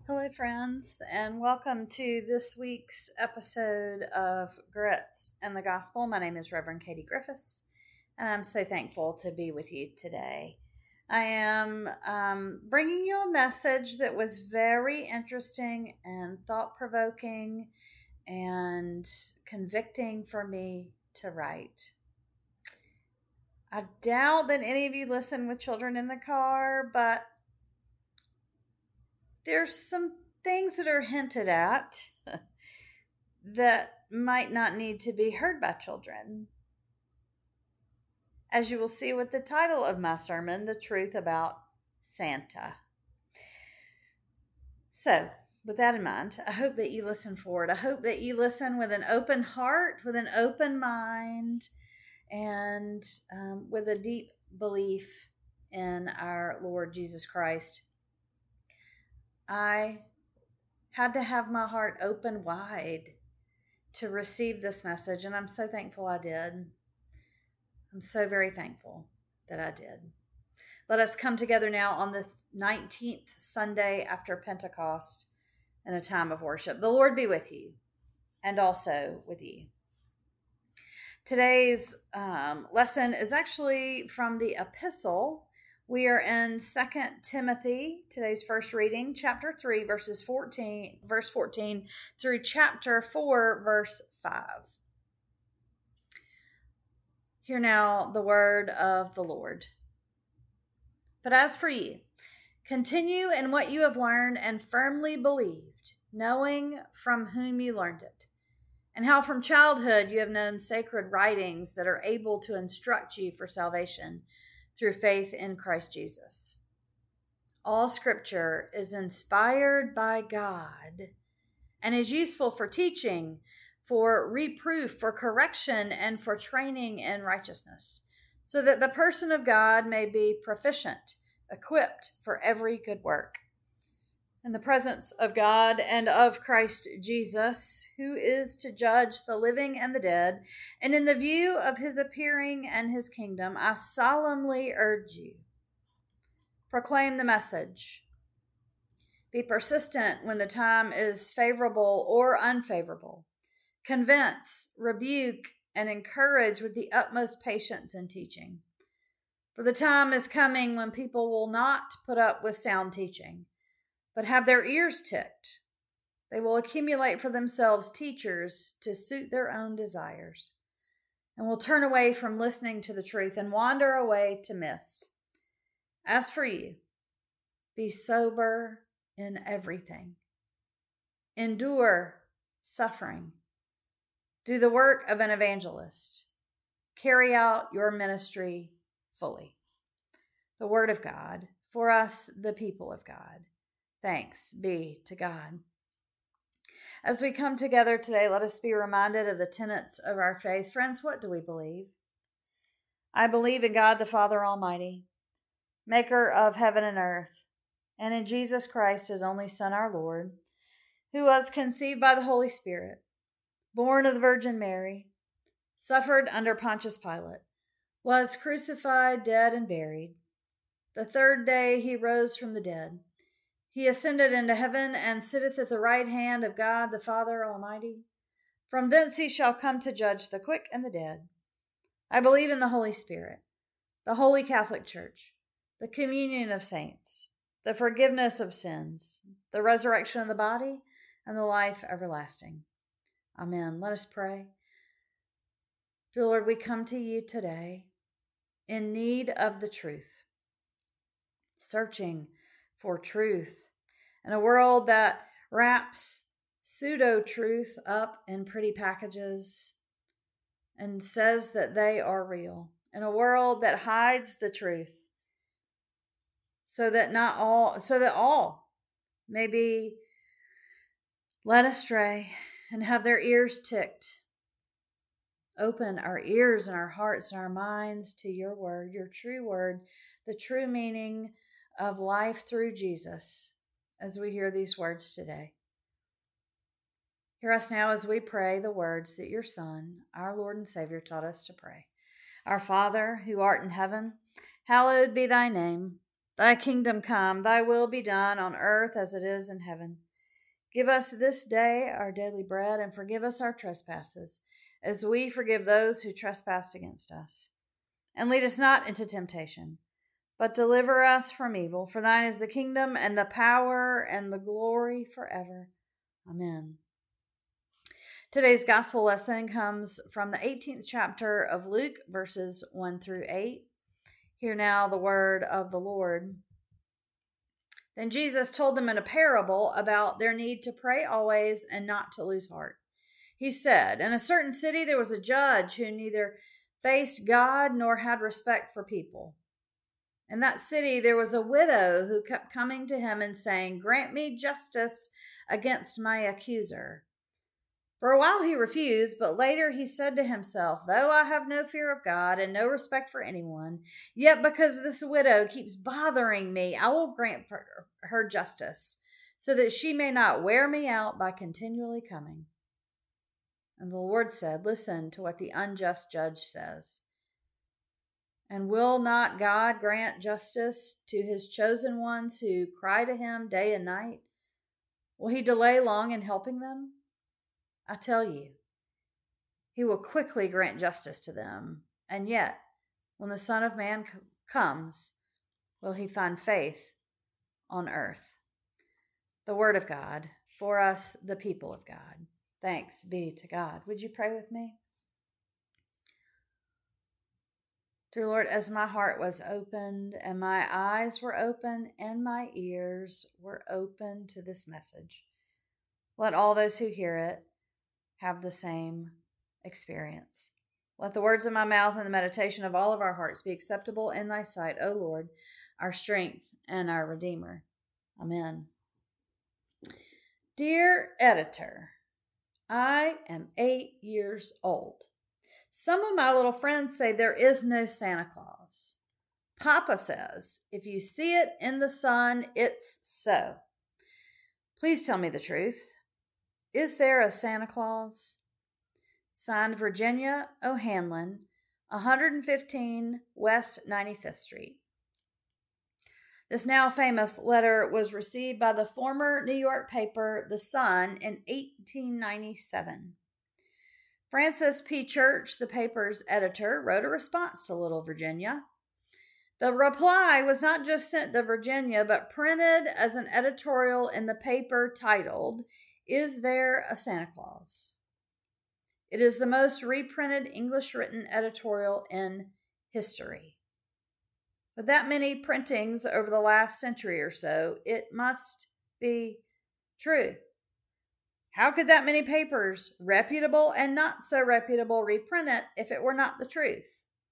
Hello, friends, and welcome to this week's episode of Grits and the Gospel. My name is Reverend Katie Griffiths, and I'm so thankful to be with you today. I am bringing you a message that was very interesting and thought-provoking and convicting for me to write. I doubt that any of you listen with children in the car, but there's some things that are hinted at that might not need to be heard by children. As you will see with the title of my sermon, The Truth About Santa. So, with that in mind, I hope that you listen for it. I hope that you listen with an open heart, with an open mind, and with a deep belief in our Lord Jesus Christ. I had to have my heart open wide to receive this message, and I'm so thankful I did. I'm so very thankful that I did. Let us come together now on the 19th Sunday after Pentecost in a time of worship. The Lord be with you, and also with you. Today's lesson is actually from the epistle. We are in 2 Timothy, today's first reading, chapter 3, verse 14 through chapter 4, verse 5. Hear now the word of the Lord. But as for you, continue in what you have learned and firmly believed, knowing from whom you learned it, and how from childhood you have known sacred writings that are able to instruct you for salvation through faith in Christ Jesus. All scripture is inspired by God and is useful for teaching, for reproof, for correction, and for training in righteousness, so that the person of God may be proficient, equipped for every good work. In the presence of God and of Christ Jesus, who is to judge the living and the dead, and in the view of his appearing and his kingdom, I solemnly urge you, proclaim the message. Be persistent when the time is favorable or unfavorable. Convince, rebuke, and encourage with the utmost patience in teaching. For the time is coming when people will not put up with sound teaching, but have their ears ticked. They will accumulate for themselves teachers to suit their own desires, and will turn away from listening to the truth and wander away to myths. As for you, be sober in everything. Endure suffering. Do the work of an evangelist. Carry out your ministry fully. The word of God for us, the people of God. Thanks be to God. As we come together today, let us be reminded of the tenets of our faith. Friends, what do we believe? I believe in God the Father Almighty, maker of heaven and earth, and in Jesus Christ, his only Son, our Lord, who was conceived by the Holy Spirit, born of the Virgin Mary, suffered under Pontius Pilate, was crucified, dead, and buried. The third day he rose from the dead. He ascended into heaven and sitteth at the right hand of God the Father Almighty. From thence he shall come to judge the quick and the dead. I believe in the Holy Spirit, the Holy Catholic Church, the communion of saints, the forgiveness of sins, the resurrection of the body, and the life everlasting. Amen. Let us pray. Dear Lord, we come to you today in need of the truth, searching for truth in a world that wraps pseudo-truth up in pretty packages and says that they are real, in a world that hides the truth so that all may be led astray and have their ears ticked. Open our ears and our hearts and our minds to your word, your true word, the true meaning of life through Jesus as we hear these words today. Hear us now as we pray the words that your Son, our Lord and Savior, taught us to pray. Our Father, who art in heaven, hallowed be thy name. Thy kingdom come, thy will be done on earth as it is in heaven. Give us this day our daily bread, and forgive us our trespasses, as we forgive those who trespass against us. And lead us not into temptation, but deliver us from evil. For thine is the kingdom, and the power, and the glory forever. Amen. Today's gospel lesson comes from the 18th chapter of Luke, verses 1 through 8. Hear now the word of the Lord. Then Jesus told them in a parable about their need to pray always and not to lose heart. He said, in a certain city there was a judge who neither faced God nor had respect for people. In that city there was a widow who kept coming to him and saying, "Grant me justice against my accuser." For a while he refused, but later he said to himself, "Though I have no fear of God and no respect for anyone, yet because this widow keeps bothering me, I will grant her justice, so that she may not wear me out by continually coming." And the Lord said, "Listen to what the unjust judge says. And will not God grant justice to his chosen ones who cry to him day and night? Will he delay long in helping them? I tell you, he will quickly grant justice to them. And yet, when the Son of Man comes, will he find faith on earth?" The word of God, for us, the people of God. Thanks be to God. Would you pray with me? Dear Lord, as my heart was opened and my eyes were open and my ears were open to this message, let all those who hear it have the same experience. Let the words of my mouth and the meditation of all of our hearts be acceptable in thy sight, O Lord, our strength and our Redeemer. Amen. Dear editor, I am 8 years old. Some of my little friends say there is no Santa Claus. Papa says, if you see it in the sun, it's so. Please tell me the truth. Is there a Santa Claus? Signed, Virginia O'Hanlon, 115 West 95th Street. This now famous letter was received by the former New York paper, The Sun, in 1897. Francis P. Church, the paper's editor, wrote a response to little Virginia. The reply was not just sent to Virginia, but printed as an editorial in the paper titled, "Is There a Santa Claus?" It is the most reprinted English-written editorial in history. With that many printings over the last century or so, it must be true. How could that many papers, reputable and not so reputable, reprint it if it were not the truth?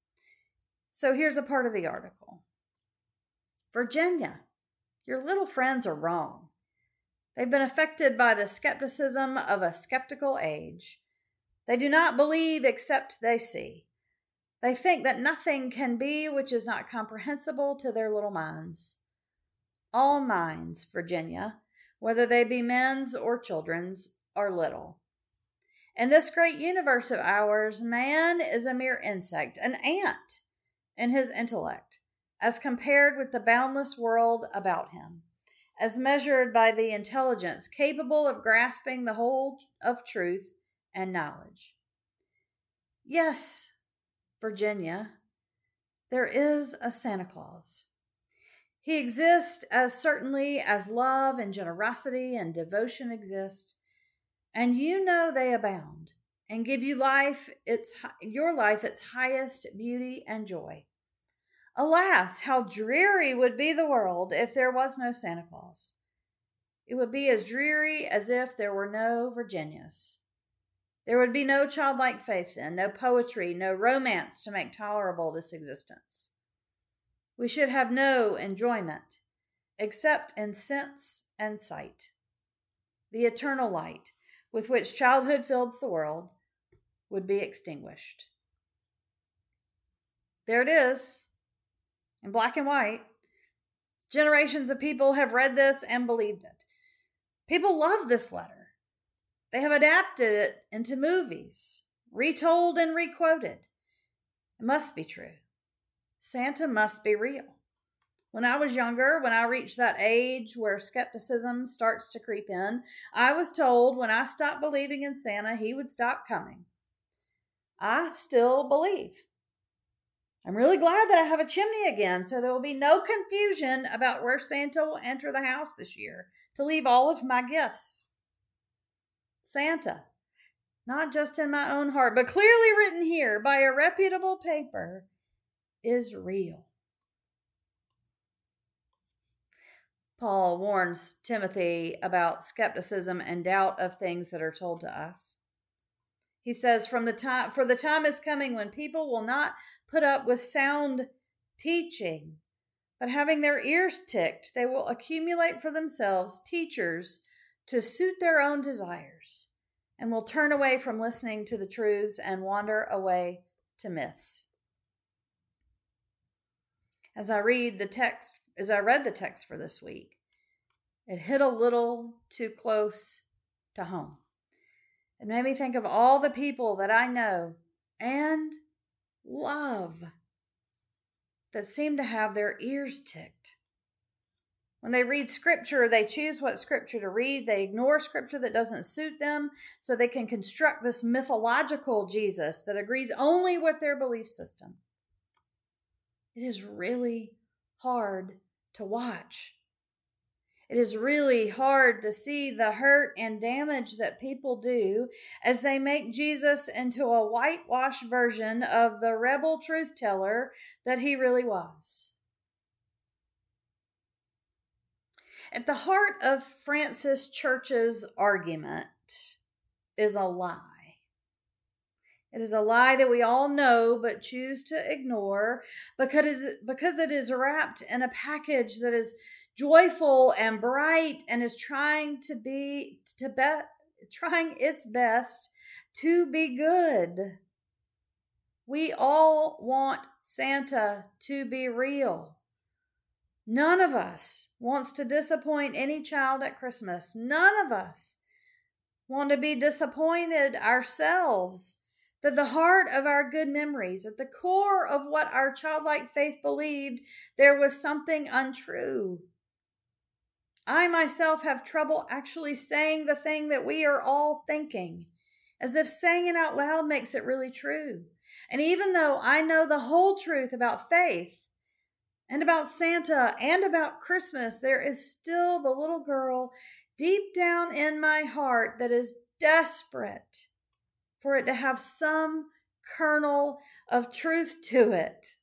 So here's a part of the article. Virginia, your little friends are wrong. They've been affected by the skepticism of a skeptical age. They do not believe except they see. They think that nothing can be which is not comprehensible to their little minds. All minds, Virginia, whether they be men's or children's, are little. In this great universe of ours, man is a mere insect, an ant in his intellect, as compared with the boundless world about him, as measured by the intelligence capable of grasping the whole of truth and knowledge. Yes, Virginia, there is a Santa Claus. He exists as certainly as love and generosity and devotion exist, and you know they abound and give you your life its highest beauty and joy. Alas, how dreary would be the world if there was no Santa Claus. It would be as dreary as if there were no Virginias. There would be no childlike faith then, no poetry, no romance to make tolerable this existence. We should have no enjoyment except in sense and sight. The eternal light with which childhood fills the world would be extinguished. There it is, in black and white. Generations of people have read this and believed it. People love this letter. They have adapted it into movies, retold and requoted. It must be true. Santa must be real. When I was younger, when I reached that age where skepticism starts to creep in, I was told when I stopped believing in Santa, he would stop coming. I still believe. I'm really glad that I have a chimney again, so there will be no confusion about where Santa will enter the house this year to leave all of my gifts. Santa, not just in my own heart, but clearly written here by a reputable paper, is real. Paul warns Timothy about skepticism and doubt of things that are told to us. He says, for the time is coming when people will not put up with sound teaching, but having their ears ticked, they will accumulate for themselves teachers to suit their own desires, and will turn away from listening to the truths and wander away to myths. As I read the text for this week, it hit a little too close to home. It made me think of all the people that I know and love that seem to have their ears ticked. When they read scripture, they choose what scripture to read. They ignore scripture that doesn't suit them so they can construct this mythological Jesus that agrees only with their belief system. It is really hard to watch. It is really hard to see the hurt and damage that people do as they make Jesus into a whitewashed version of the rebel truth teller that he really was. At the heart of Francis Church's argument is a lie. It is a lie that we all know but choose to ignore because it is wrapped in a package that is joyful and bright and is trying its best to be good. We all want Santa to be real. None of us wants to disappoint any child at Christmas. None of us want to be disappointed ourselves. That the heart of our good memories, at the core of what our childlike faith believed, there was something untrue. I myself have trouble actually saying the thing that we are all thinking, as if saying it out loud makes it really true. And even though I know the whole truth about faith and about Santa and about Christmas, there is still the little girl deep down in my heart that is desperate for it to have some kernel of truth to it.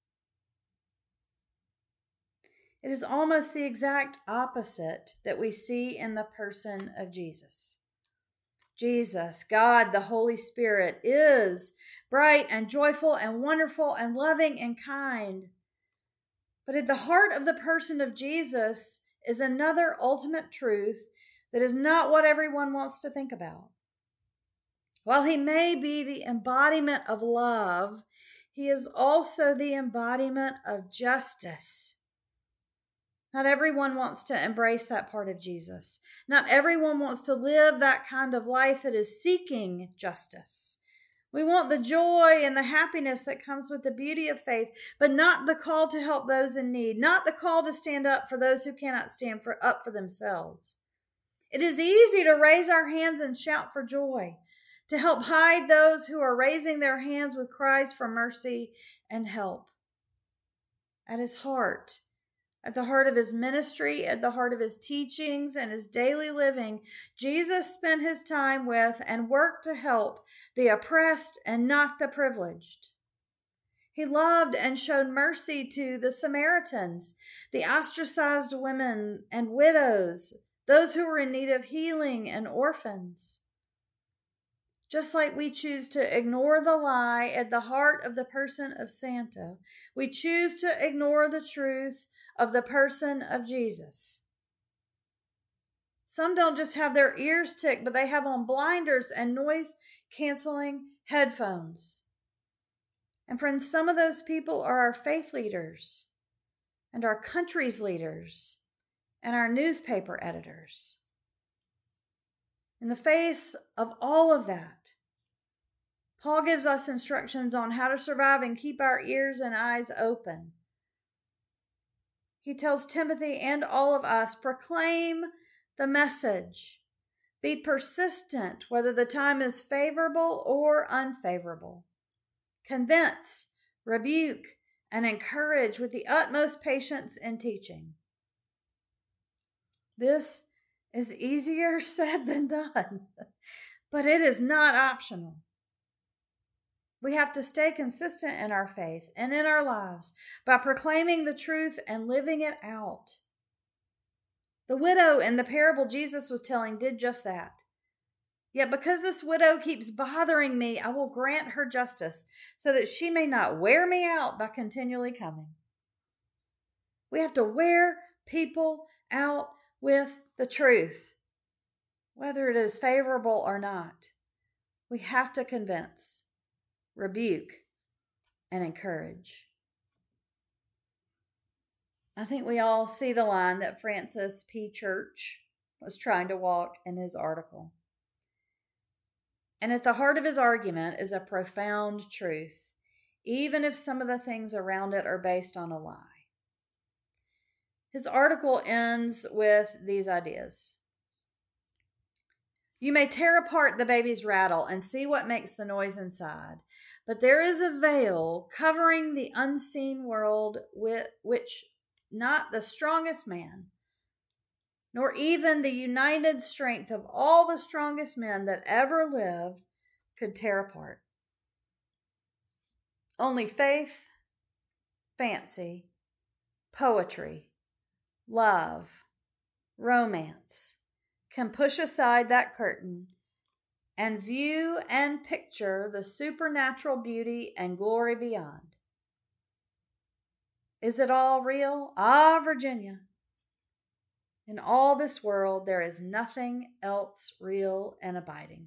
It is almost the exact opposite that we see in the person of Jesus. Jesus, God, the Holy Spirit, is bright and joyful and wonderful and loving and kind. But at the heart of the person of Jesus is another ultimate truth that is not what everyone wants to think about. While he may be the embodiment of love, he is also the embodiment of justice. Not everyone wants to embrace that part of Jesus. Not everyone wants to live that kind of life that is seeking justice. We want the joy and the happiness that comes with the beauty of faith, but not the call to help those in need, not the call to stand up for those who cannot stand up for themselves. It is easy to raise our hands and shout for joy, to help hide those who are raising their hands with cries for mercy and help. At his heart, at the heart of his ministry, at the heart of his teachings and his daily living, Jesus spent his time with and worked to help the oppressed and not the privileged. He loved and showed mercy to the Samaritans, the ostracized women and widows, those who were in need of healing and orphans. Just like we choose to ignore the lie at the heart of the person of Santa, we choose to ignore the truth of the person of Jesus. Some don't just have their ears ticked, but they have on blinders and noise-canceling headphones. And friends, some of those people are our faith leaders and our country's leaders and our newspaper editors. In the face of all of that, Paul gives us instructions on how to survive and keep our ears and eyes open. he tells Timothy and all of us, proclaim the message. Be persistent, whether the time is favorable or unfavorable. Convince, rebuke, and encourage with the utmost patience and teaching. This is easier said than done, but it is not optional. We have to stay consistent in our faith and in our lives by proclaiming the truth and living it out. The widow in the parable Jesus was telling did just that. Yet because this widow keeps bothering me, I will grant her justice so that she may not wear me out by continually coming. We have to wear people out with the truth, whether it is favorable or not. We have to convince, rebuke, and encourage. I think we all see the line that Francis P. Church was trying to walk in his article. And at the heart of his argument is a profound truth, even if some of the things around it are based on a lie. His article ends with these ideas. You may tear apart the baby's rattle and see what makes the noise inside, but there is a veil covering the unseen world which not the strongest man, nor even the united strength of all the strongest men that ever lived, could tear apart. Only faith, fancy, poetry, love, romance can push aside that curtain and view and picture the supernatural beauty and glory beyond. Is it all real? Ah, Virginia. In all this world, there is nothing else real and abiding.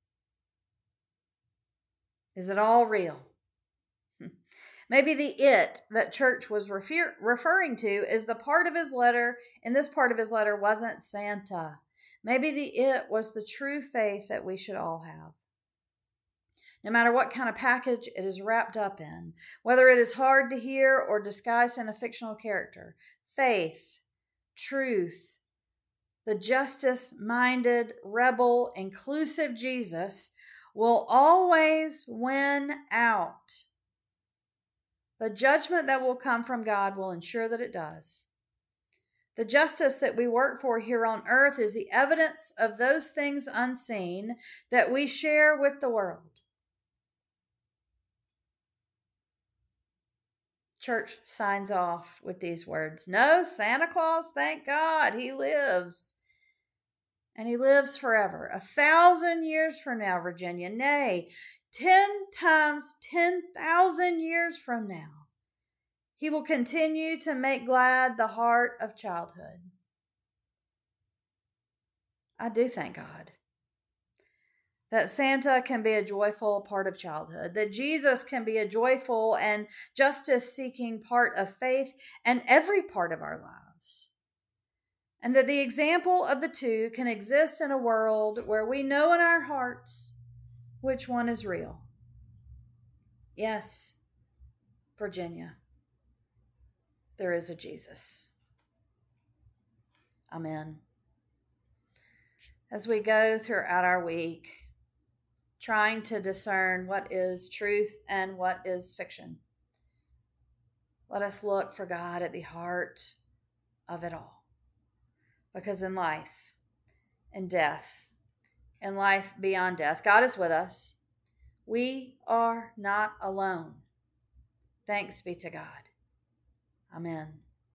Is it all real? Maybe the it that Church was referring to is the part of his letter, in this part of his letter, wasn't Santa. Maybe the it was the true faith that we should all have. No matter what kind of package it is wrapped up in, whether it is hard to hear or disguised in a fictional character, faith, truth, the justice-minded, rebel, inclusive Jesus will always win out. The judgment that will come from God will ensure that it does. The justice that we work for here on earth is the evidence of those things unseen that we share with the world. Church signs off with these words. No, Santa Claus, thank God, he lives. And he lives forever. 1,000 years from now, Virginia, nay, 10 times 10,000 years from now, he will continue to make glad the heart of childhood. I do thank God that Santa can be a joyful part of childhood, that Jesus can be a joyful and justice-seeking part of faith and every part of our lives, and that the example of the two can exist in a world where we know in our hearts which one is real. Yes, Virginia, there is a Jesus. Amen. As we go throughout our week, trying to discern what is truth and what is fiction, let us look for God at the heart of it all. Because in life, in death, in life beyond death, God is with us. We are not alone. Thanks be to God. Amen.